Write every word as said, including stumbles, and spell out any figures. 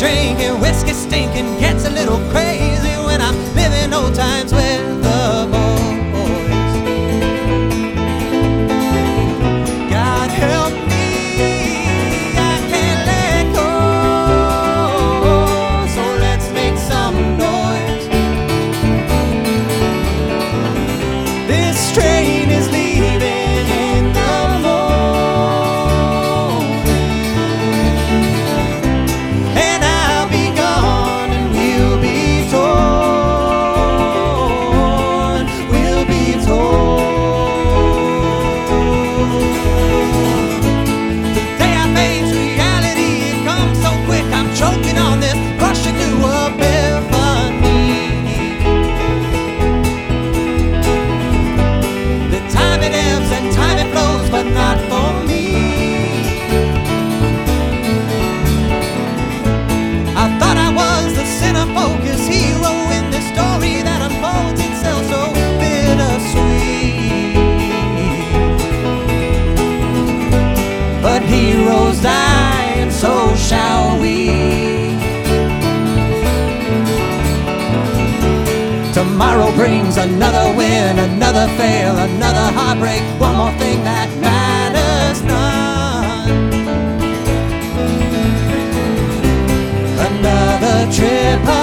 drinking, whiskey stinking, gets a little crazy when I'm living old times with the boys. God help me, I can't let go, so let's make some noise. This train is leaving in the morning, and I'll be gone and we'll be torn, we'll be torn. The day I face reality, it comes so quick, I'm choking on this rushing to epiphany. The time it ebbs and time it flows, but not for me. I thought I was the center focus hero in this story that unfolds itself so bittersweet. But heroes die, and so shall we. Tomorrow brings another win, another fail, another heartbreak, one more thing that matters none. Another trip